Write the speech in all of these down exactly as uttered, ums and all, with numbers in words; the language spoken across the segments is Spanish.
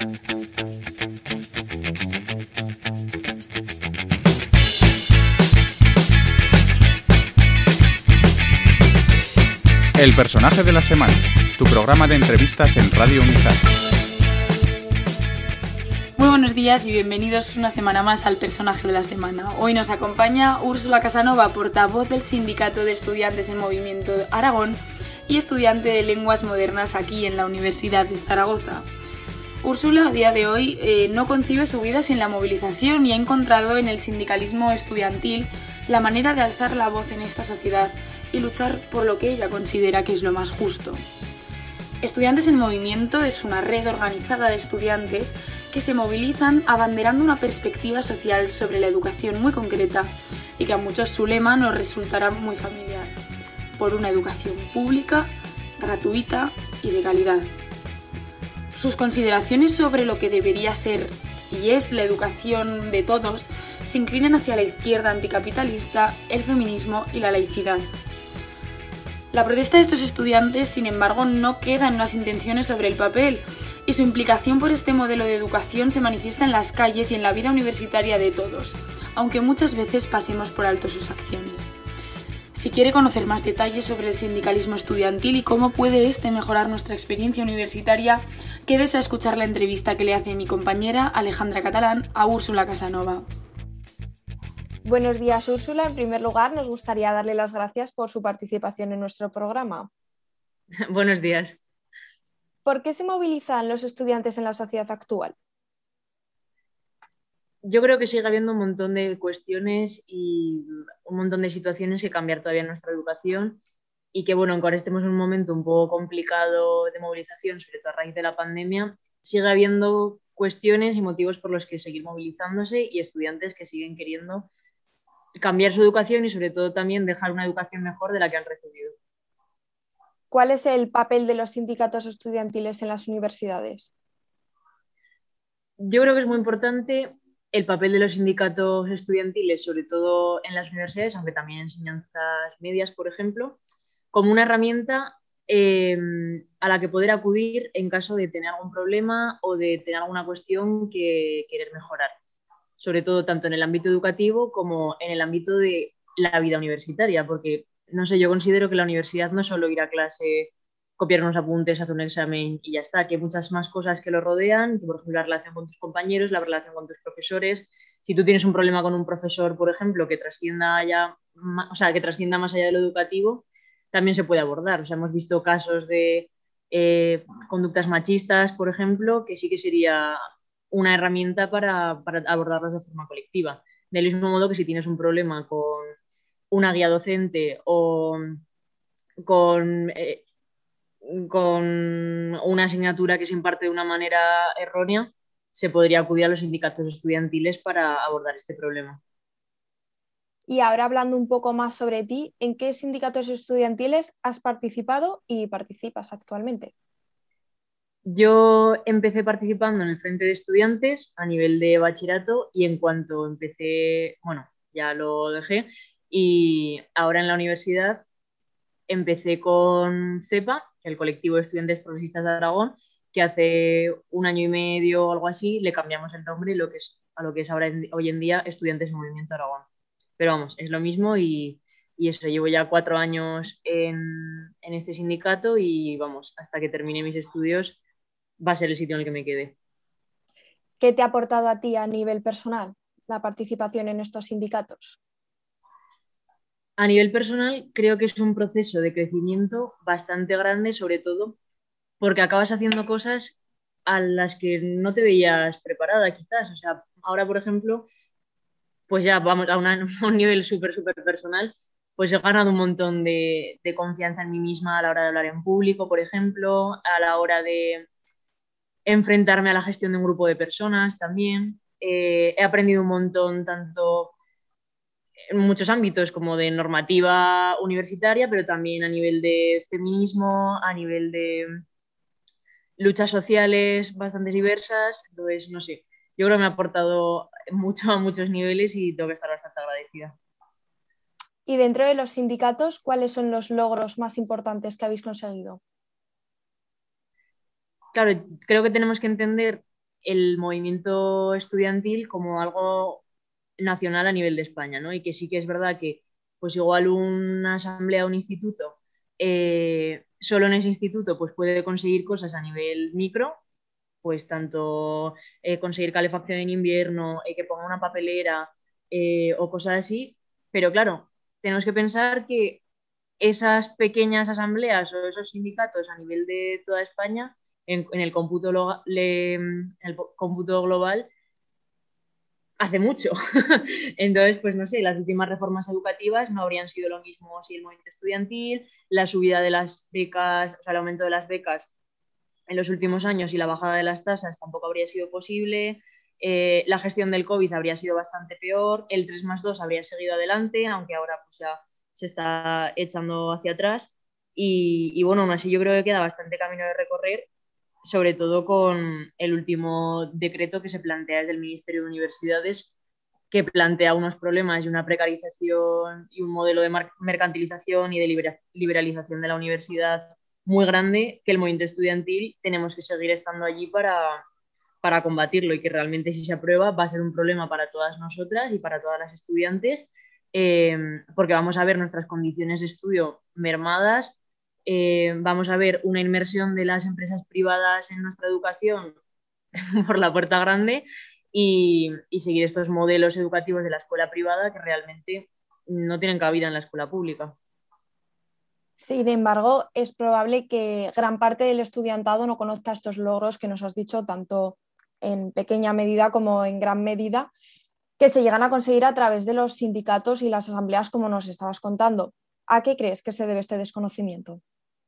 El personaje de la semana, tu programa de entrevistas en Radio Unizar. Muy buenos días y bienvenidos una semana más al personaje de la semana. Hoy nos acompaña Úrsula Casanova, portavoz del Sindicato de Estudiantes en Movimiento Aragón y estudiante de Lenguas Modernas aquí en la Universidad de Zaragoza. Úrsula, a día de hoy, eh, no concibe su vida sin la movilización y ha encontrado en el sindicalismo estudiantil la manera de alzar la voz en esta sociedad y luchar por lo que ella considera que es lo más justo. Estudiantes en Movimiento es una red organizada de estudiantes que se movilizan abanderando una perspectiva social sobre la educación muy concreta y que a muchos su lema nos resultará muy familiar: por una educación pública, gratuita y de calidad. Sus consideraciones sobre lo que debería ser y es la educación de todos se inclinan hacia la izquierda anticapitalista, el feminismo y la laicidad. La protesta de estos estudiantes, sin embargo, no queda en unas intenciones sobre el papel y su implicación por este modelo de educación se manifiesta en las calles y en la vida universitaria de todos, aunque muchas veces pasemos por alto sus acciones. Si quiere conocer más detalles sobre el sindicalismo estudiantil y cómo puede este mejorar nuestra experiencia universitaria, quédese a escuchar la entrevista que le hace mi compañera Alejandra Catalán a Úrsula Casanova. Buenos días, Úrsula. En primer lugar, nos gustaría darle las gracias por su participación en nuestro programa. Buenos días. ¿Por qué se movilizan los estudiantes en la sociedad actual? Yo creo que sigue habiendo un montón de cuestiones y un montón de situaciones que cambiar todavía en nuestra educación y que, bueno, aunque ahora estemos en un momento un poco complicado de movilización, sobre todo a raíz de la pandemia, sigue habiendo cuestiones y motivos por los que seguir movilizándose y estudiantes que siguen queriendo cambiar su educación y sobre todo también dejar una educación mejor de la que han recibido. ¿Cuál es el papel de los sindicatos estudiantiles en las universidades? Yo creo que es muy importante el papel de los sindicatos estudiantiles, sobre todo en las universidades, aunque también en enseñanzas medias, por ejemplo, como una herramienta eh, a la que poder acudir en caso de tener algún problema o de tener alguna cuestión que querer mejorar, sobre todo tanto en el ámbito educativo como en el ámbito de la vida universitaria, porque, no sé, yo considero que la universidad no es solo ir a clase, copiar unos apuntes, hacer un examen y ya está, que hay muchas más cosas que lo rodean, que por ejemplo la relación con tus compañeros, la relación con tus profesores. Si tú tienes un problema con un profesor, por ejemplo, que trascienda ya, o sea, que trascienda más allá de lo educativo, también se puede abordar. O sea, hemos visto casos de eh, conductas machistas, por ejemplo, que sí que sería una herramienta para, para abordarlas de forma colectiva. Del mismo modo que si tienes un problema con una guía docente o con... Eh, con una asignatura que se imparte de una manera errónea, se podría acudir a los sindicatos estudiantiles para abordar este problema. Y ahora, hablando un poco más sobre ti, ¿en qué sindicatos estudiantiles has participado y participas actualmente? Yo empecé participando en el Frente de Estudiantes a nivel de bachillerato y en cuanto empecé, bueno, ya lo dejé y ahora en la universidad empecé con CEPA, el Colectivo de Estudiantes Progresistas de Aragón, que hace un año y medio o algo así le cambiamos el nombre lo que es, a lo que es ahora en, hoy en día Estudiantes en Movimiento Aragón. Pero vamos, es lo mismo y, y eso, llevo ya cuatro años en, en este sindicato y vamos, hasta que termine mis estudios va a ser el sitio en el que me quede. ¿Qué te ha aportado a ti a nivel personal la participación en estos sindicatos? A nivel personal, creo que es un proceso de crecimiento bastante grande, sobre todo porque acabas haciendo cosas a las que no te veías preparada, quizás. O sea, ahora, por ejemplo, pues ya vamos a, una, a un nivel súper, súper personal, pues he ganado un montón de, de confianza en mí misma a la hora de hablar en público, por ejemplo, a la hora de enfrentarme a la gestión de un grupo de personas también. Eh, he aprendido un montón, tanto en muchos ámbitos como de normativa universitaria, pero también a nivel de feminismo, a nivel de luchas sociales bastante diversas. Entonces, no sé, yo creo que me ha aportado mucho a muchos niveles y tengo que estar bastante agradecida. Y dentro de los sindicatos, ¿cuáles son los logros más importantes que habéis conseguido? Claro, creo que tenemos que entender el movimiento estudiantil como algo nacional a nivel de España, ¿no? Y que sí que es verdad que pues igual una asamblea o un instituto, eh, solo en ese instituto pues puede conseguir cosas a nivel micro, pues tanto eh, conseguir calefacción en invierno, eh, que ponga una papelera eh, o cosas así, pero claro, tenemos que pensar que esas pequeñas asambleas o esos sindicatos a nivel de toda España, en, en el cómputo, lo, le, en el cómputo global, hace mucho. Entonces, pues no sé, las últimas reformas educativas no habrían sido lo mismo si el movimiento estudiantil, la subida de las becas, o sea, el aumento de las becas en los últimos años y la bajada de las tasas tampoco habría sido posible, eh, la gestión del COVID habría sido bastante peor, el tres más dos habría seguido adelante, aunque ahora pues ya se está echando hacia atrás y, y bueno, aún así yo creo que queda bastante camino de recorrer, sobre todo con el último decreto que se plantea desde el Ministerio de Universidades, que plantea unos problemas y una precarización y un modelo de mercantilización y de liberalización de la universidad muy grande, que el movimiento estudiantil tenemos que seguir estando allí para, para combatirlo y que realmente si se aprueba va a ser un problema para todas nosotras y para todas las estudiantes, eh, porque vamos a ver nuestras condiciones de estudio mermadas, eh, vamos a ver una inmersión de las empresas privadas en nuestra educación por la puerta grande y, y seguir estos modelos educativos de la escuela privada que realmente no tienen cabida en la escuela pública. Sin embargo, es probable que gran parte del estudiantado no conozca estos logros que nos has dicho, tanto en pequeña medida como en gran medida, que se llegan a conseguir a través de los sindicatos y las asambleas, como nos estabas contando. ¿A qué crees que se debe este desconocimiento?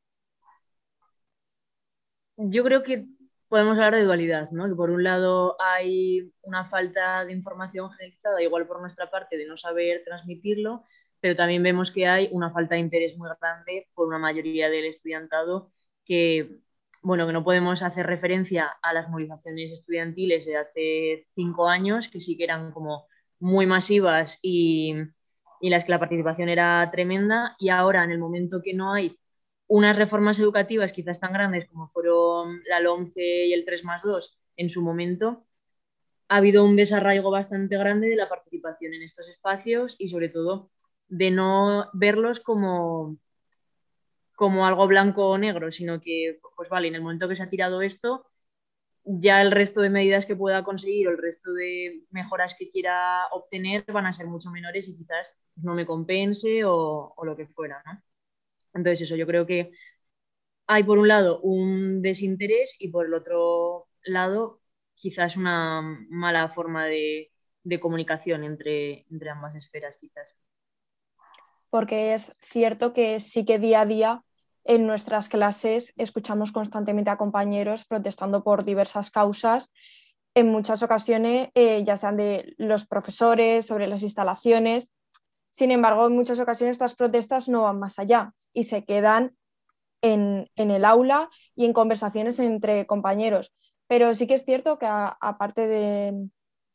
Yo creo que podemos hablar de dualidad, ¿no? Que por un lado hay una falta de información generalizada, igual por nuestra parte, de no saber transmitirlo, pero también vemos que hay una falta de interés muy grande por una mayoría del estudiantado que, bueno, que no podemos hacer referencia a las movilizaciones estudiantiles de hace cinco años, que sí que eran como muy masivas y, y las que la participación era tremenda, y ahora en el momento que no hay unas reformas educativas quizás tan grandes como fueron la LOMCE y el tres más dos en su momento, ha habido un desarraigo bastante grande de la participación en estos espacios y sobre todo de no verlos como, como algo blanco o negro, sino que, pues vale, en el momento que se ha tirado esto, ya el resto de medidas que pueda conseguir o el resto de mejoras que quiera obtener van a ser mucho menores y quizás no me compense o, o lo que fuera, ¿no? Entonces eso, yo creo que hay por un lado un desinterés y por el otro lado quizás una mala forma de, de comunicación entre, entre ambas esferas quizás. Porque es cierto que sí que día a día en nuestras clases escuchamos constantemente a compañeros protestando por diversas causas, en muchas ocasiones eh, ya sean de los profesores, sobre las instalaciones. Sin embargo, en muchas ocasiones estas protestas no van más allá y se quedan en, en el aula y en conversaciones entre compañeros. Pero sí que es cierto que a, aparte de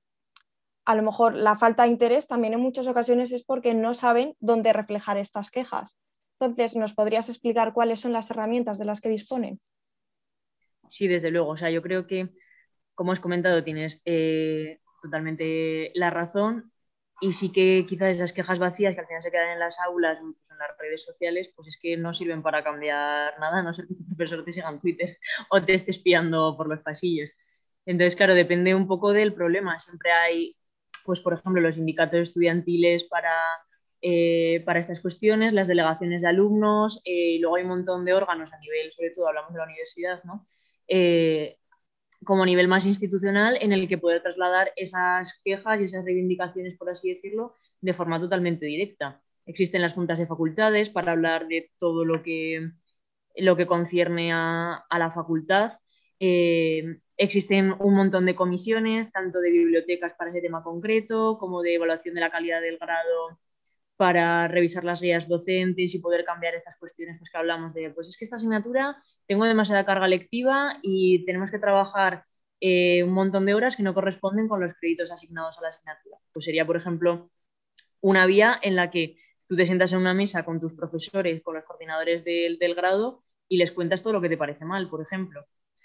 a lo mejor la falta de interés, también en muchas ocasiones es porque no saben dónde reflejar estas quejas. Entonces, ¿nos podrías explicar cuáles son las herramientas de las que disponen? Sí, desde luego. O sea, yo creo que, como has comentado, tienes eh, totalmente la razón. Y sí que quizás esas quejas vacías que al final se quedan en las aulas, pues en las redes sociales, pues es que no sirven para cambiar nada, a no ser que tu profesor te siga en Twitter o te esté espiando por los pasillos. Entonces, claro, depende un poco del problema. Siempre hay, pues por ejemplo, los sindicatos estudiantiles para, eh, para estas cuestiones, las delegaciones de alumnos, eh, y luego hay un montón de órganos a nivel, sobre todo hablamos de la universidad, ¿no? Eh, como nivel más institucional en el que poder trasladar esas quejas y esas reivindicaciones, por así decirlo, de forma totalmente directa. Existen las juntas de facultades para hablar de todo lo que, lo que concierne a, a la facultad. Eh, existen un montón de comisiones, tanto de bibliotecas para ese tema concreto, como de evaluación de la calidad del grado para revisar las guías docentes y poder cambiar estas cuestiones pues, que hablamos de, pues es que esta asignatura tengo demasiada carga lectiva y tenemos que trabajar eh, un montón de horas que no corresponden con los créditos asignados a la asignatura. Pues sería, por ejemplo, una vía en la que tú te sientas en una mesa con tus profesores, con los coordinadores del, del grado y les cuentas todo lo que te parece mal, por ejemplo.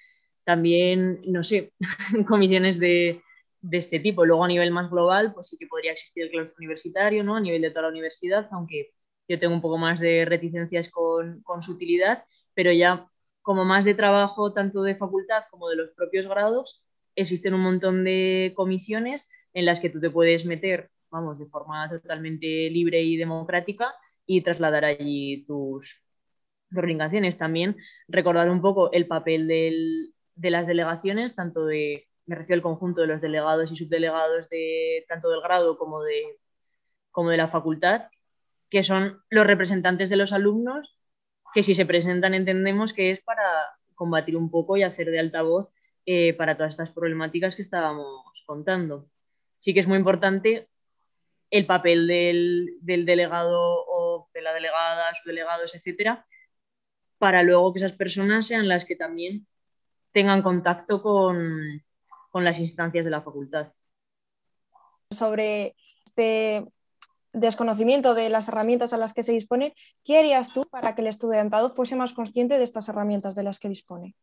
también, no sé, comisiones de, de este tipo. Luego a nivel más global, pues sí que podría existir el claustro universitario, ¿no? A nivel de toda la universidad, aunque yo tengo un poco más de reticencias con, con su utilidad, pero ya como más de trabajo tanto de facultad como de los propios grados, existen un montón de comisiones en las que tú te puedes meter, vamos, de forma totalmente libre y democrática y trasladar allí tus, tus reivindicaciones. También recordar un poco el papel del, de las delegaciones, tanto de, me refiero al conjunto de los delegados y subdelegados de tanto del grado como de, como de la facultad, que son los representantes de los alumnos, que si se presentan entendemos que es para combatir un poco y hacer de altavoz eh, para todas estas problemáticas que estábamos contando. Sí que es muy importante el papel del, del delegado o de la delegada, subdelegados, etcétera, para luego que esas personas sean las que también tengan contacto con, con las instancias de la facultad. Sobre este desconocimiento de las herramientas a las que se dispone, ¿qué harías tú para que el estudiantado fuese más consciente de estas herramientas de las que dispone?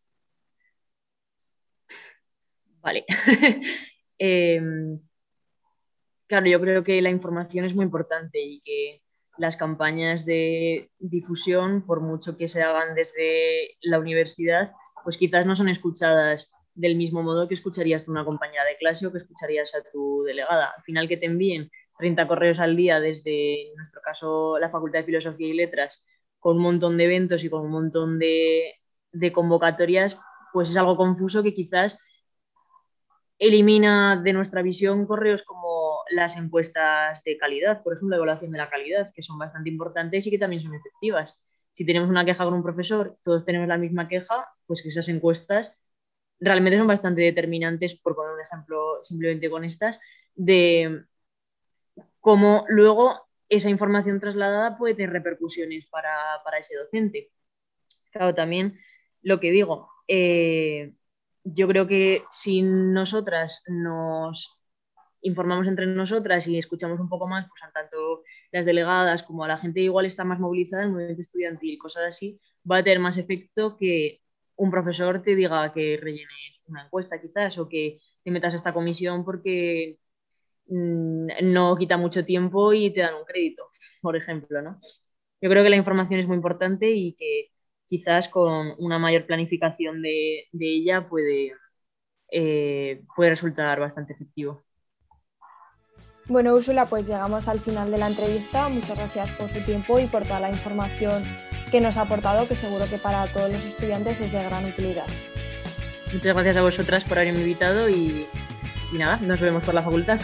Vale. eh, claro, yo creo que la información es muy importante y que las campañas de difusión, por mucho que se hagan desde la universidad, pues quizás no son escuchadas del mismo modo que escucharías tú una compañera de clase o que escucharías a tu delegada. Al final que te envíen treinta correos al día desde, en nuestro caso, la Facultad de Filosofía y Letras, con un montón de eventos y con un montón de, de convocatorias, pues es algo confuso que quizás elimina de nuestra visión correos como las encuestas de calidad, por ejemplo, la evaluación de la calidad, que son bastante importantes y que también son efectivas. Si tenemos una queja con un profesor, todos tenemos la misma queja, pues que esas encuestas realmente son bastante determinantes, por poner un ejemplo simplemente con estas, de cómo luego esa información trasladada puede tener repercusiones para, para ese docente. Claro, también lo que digo, eh, yo creo que si nosotras nos informamos entre nosotras y escuchamos un poco más, pues a tanto las delegadas como a la gente igual está más movilizada en el movimiento estudiantil, cosas así, va a tener más efecto que un profesor te diga que rellenes una encuesta quizás o que te metas a esta comisión porque mmm, no quita mucho tiempo y te dan un crédito, por ejemplo, ¿no? Yo creo que la información es muy importante y que quizás con una mayor planificación de, de ella puede, eh, puede resultar bastante efectivo. Bueno, Úrsula, pues llegamos al final de la entrevista. Muchas gracias por su tiempo y por toda la información que nos ha aportado, que seguro que para todos los estudiantes es de gran utilidad. Muchas gracias a vosotras por haberme invitado y, y nada, nos vemos por la facultad.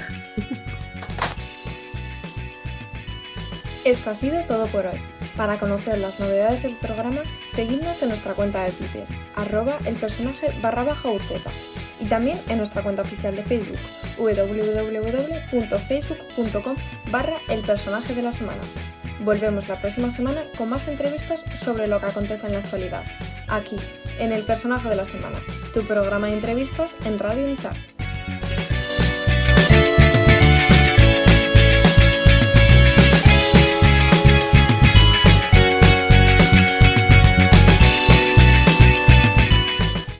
Esto ha sido todo por hoy. Para conocer las novedades del programa, seguidnos en nuestra cuenta de Twitter, arroba el personaje barra baja uceta, y también en nuestra cuenta oficial de Facebook, www.facebook.com barra el personaje de la semana. Volvemos la próxima semana con más entrevistas sobre lo que acontece en la actualidad, aquí, en El Personaje de la Semana, tu programa de entrevistas en Radio Unizar.